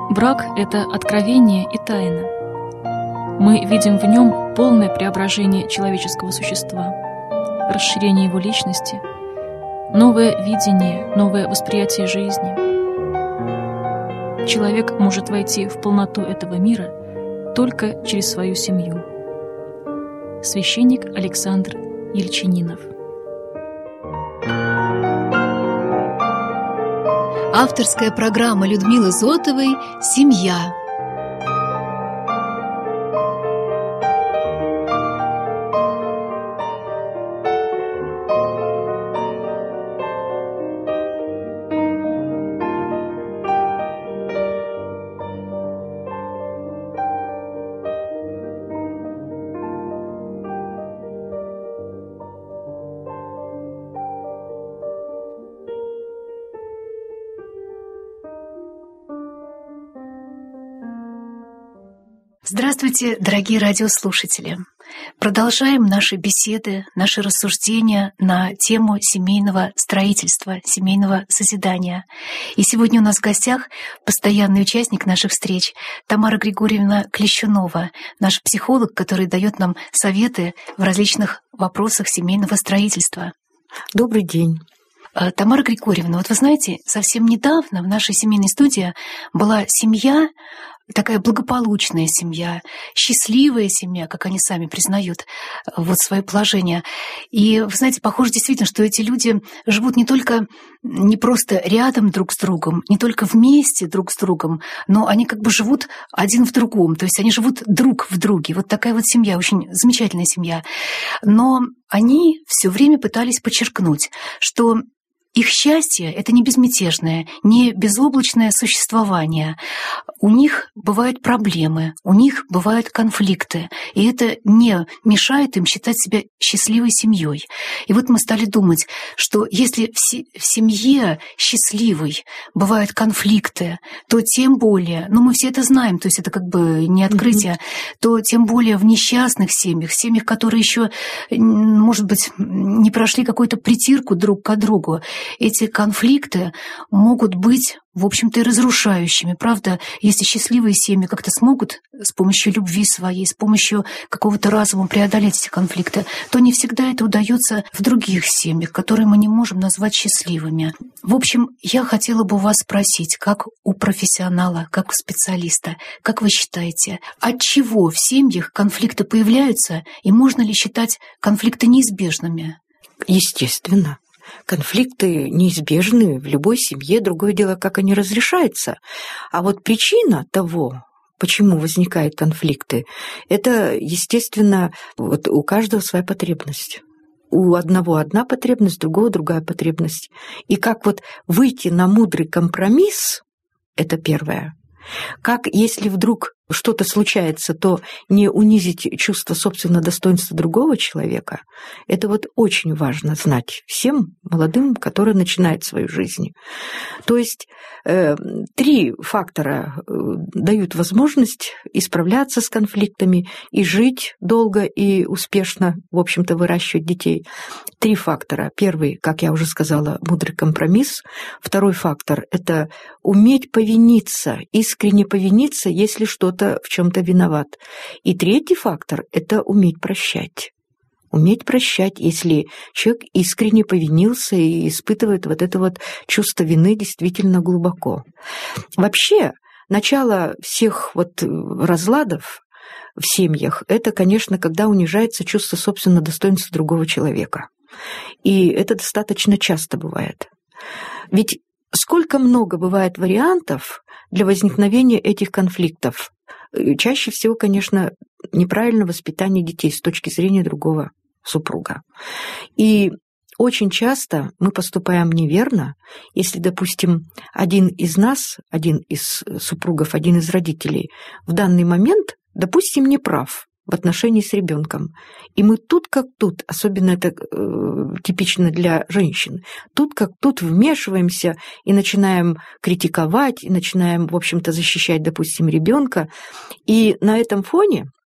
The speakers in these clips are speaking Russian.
Брак – это откровение и тайна. Мы видим в нем полное преображение человеческого существа, расширение его личности, новое видение, новое восприятие жизни. Человек может войти в полноту этого мира только через свою семью. Священник Александр Ельчининов. Авторская программа Людмилы Зотовой «Семья». Здравствуйте, дорогие радиослушатели! Продолжаем наши беседы, наши рассуждения на тему семейного строительства, семейного созидания. И сегодня у нас в гостях постоянный участник наших встреч Тамара Григорьевна Клещунова, наш психолог, который дает нам советы в различных вопросах семейного строительства. Добрый день. Тамара Григорьевна, вот вы знаете, совсем недавно в нашей семейной студии была семья, такая благополучная семья, счастливая семья, как они сами признают вот свое положение. И, вы знаете, похоже действительно, что эти люди живут не просто рядом друг с другом, не только вместе друг с другом, но они как бы живут один в другом, то есть они живут друг в друге. Вот такая вот семья, очень замечательная семья. Но они все время пытались подчеркнуть, что их счастье — это не безмятежное, не безоблачное существование. У них бывают проблемы, у них бывают конфликты, и это не мешает им считать себя счастливой семьей. И вот мы стали думать, что если в семье счастливой бывают конфликты, то тем более, мы все это знаем, то есть это как бы не открытие, то тем более в несчастных семьях, которые еще, может быть, не прошли какую-то притирку друг к другу, эти конфликты могут быть, в общем-то, и разрушающими. Правда, если счастливые семьи как-то смогут с помощью любви своей, с помощью какого-то разума преодолеть эти конфликты, то не всегда это удается в других семьях, которые мы не можем назвать счастливыми. В общем, я хотела бы у вас спросить, как у профессионала, как у специалиста, как вы считаете, от чего в семьях конфликты появляются, и можно ли считать конфликты неизбежными? Естественно. Конфликты неизбежны в любой семье, другое дело, как они разрешаются. А вот причина того, почему возникают конфликты, это, естественно, вот у каждого своя потребность. У одного одна потребность, у другого другая потребность. И как вот выйти на мудрый компромисс, это первое. Как, если вдруг что-то случается, то не унизить чувство собственного достоинства другого человека, это вот очень важно знать всем молодым, которые начинают свою жизнь. То есть 3 фактора дают возможность исправляться с конфликтами и жить долго и успешно, в общем-то, выращивать детей. 3 фактора. Первый, как я уже сказала, мудрый компромисс. Второй фактор – это уметь повиниться, искренне повиниться, если что-то в чем-то виноват. И третий фактор – это уметь прощать. Уметь прощать, если человек искренне повинился и испытывает вот это вот чувство вины действительно глубоко. Вообще, начало всех вот разладов в семьях – это, конечно, когда унижается чувство собственного достоинства другого человека. И это достаточно часто бывает. Ведь сколько много бывает вариантов для возникновения этих конфликтов. Чаще всего, конечно, неправильное воспитание детей с точки зрения другого супруга. И очень часто мы поступаем неверно, если, допустим, один из нас, один из супругов, один из родителей в данный момент, допустим, не прав в отношении с ребенком. И мы тут как тут, особенно это типично для женщин, тут как тут вмешиваемся и начинаем критиковать, и начинаем, в общем-то, защищать, допустим, ребенка. И на этом фоне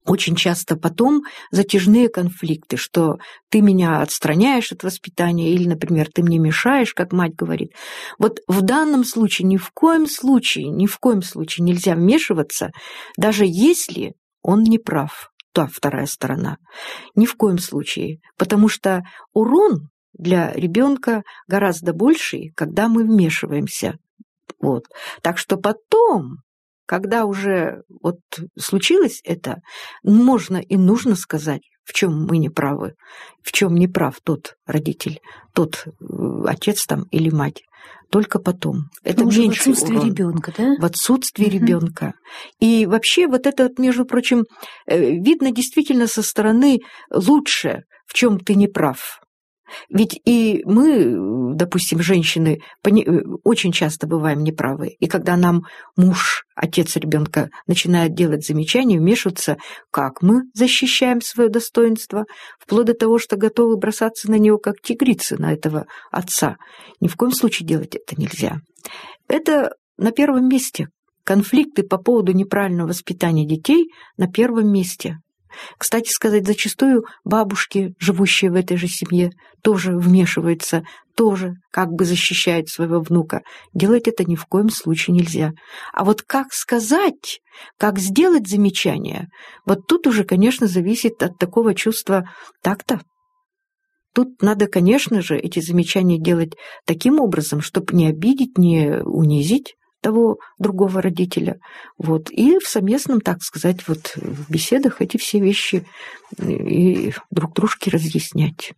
очень часто потом затяжные конфликты, что ты меня отстраняешь от воспитания или, например, ты мне мешаешь, как мать говорит. Вот в данном случае ни в коем случае нельзя вмешиваться, даже если он не прав, та вторая сторона. Ни в коем случае, потому что урон для ребенка гораздо больший, когда мы вмешиваемся. Вот. Так что потом, когда уже вот случилось это, можно и нужно сказать, в чем мы не правы, в чем не прав тот родитель, тот отец там или мать. Только потом. Это уже меньший в отсутствии урон. ребенка, да? В отсутствии ребенка. И вообще вот это, между прочим, видно действительно со стороны лучше, в чем ты не прав. Ведь и мы, допустим, женщины, очень часто бываем неправы. И когда нам муж, отец ребенка, начинает делать замечания, вмешиваться, как мы защищаем свое достоинство, вплоть до того, что готовы бросаться на него, как тигрицы, на этого отца. Ни в коем случае делать это нельзя. Это на первом месте. Конфликты по поводу неправильного воспитания детей на первом месте. Кстати сказать, зачастую бабушки, живущие в этой же семье, тоже вмешиваются, тоже как бы защищают своего внука. Делать это ни в коем случае нельзя. А вот как сказать, как сделать замечание, вот тут уже, конечно, зависит от такого чувства такта. Тут надо, конечно же, эти замечания делать таким образом, чтобы не обидеть, не унизить того другого родителя. Вот. И в совместном, так сказать, вот в беседах эти все вещи и друг дружке разъяснять.